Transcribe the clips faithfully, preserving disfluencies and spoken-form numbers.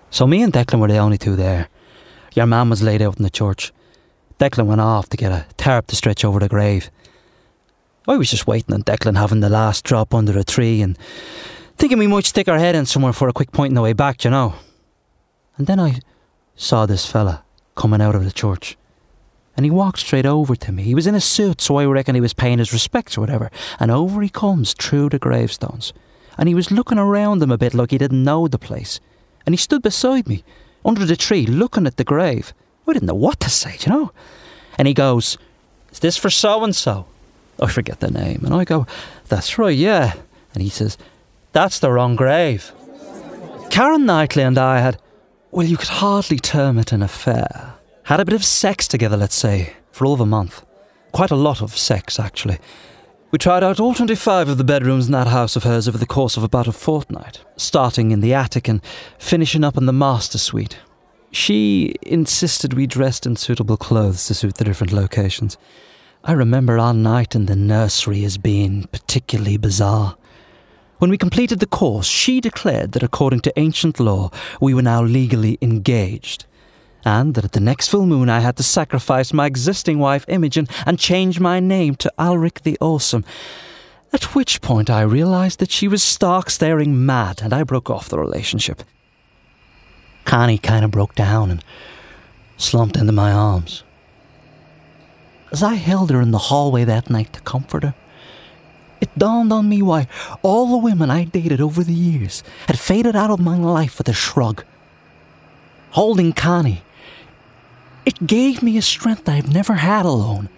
So me and Declan were the only two there. Your man was laid out in the church. Declan went off to get a tarp to stretch over the grave. I was just waiting on Declan having the last drop under a tree and thinking we might stick our head in somewhere for a quick point on the way back, you know. And then I saw this fella coming out of the church. And he walked straight over to me. He was in a suit, so I reckon he was paying his respects or whatever. And over he comes through the gravestones. And he was looking around him a bit like he didn't know the place. And he stood beside me, under the tree, looking at the grave. I didn't know what to say, you know. And he goes, "Is this for so-and-so?" I forget the name. And I go, "That's right, yeah." And he says, "That's the wrong grave." Karen Knightley and I had, well, you could hardly term it an affair. Had a bit of sex together, let's say, for all of a month. Quite a lot of sex, actually. We tried out all twenty-five of the bedrooms in that house of hers over the course of about a fortnight, starting in the attic and finishing up in the master suite. She insisted we dressed in suitable clothes to suit the different locations. I remember our night in the nursery as being particularly bizarre. When we completed the course, she declared that according to ancient law, we were now legally engaged, and that at the next full moon I had to sacrifice my existing wife Imogen and change my name to Alric the Awesome, at which point I realised that she was stark staring mad and I broke off the relationship. Connie kind of broke down and slumped into my arms. As I held her in the hallway that night to comfort her, it dawned on me why all the women I dated over the years had faded out of my life with a shrug. Holding Connie, it gave me a strength I've never had alone.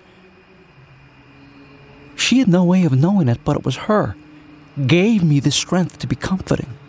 She had no way of knowing it, but it was her. Gave me the strength to be comforting.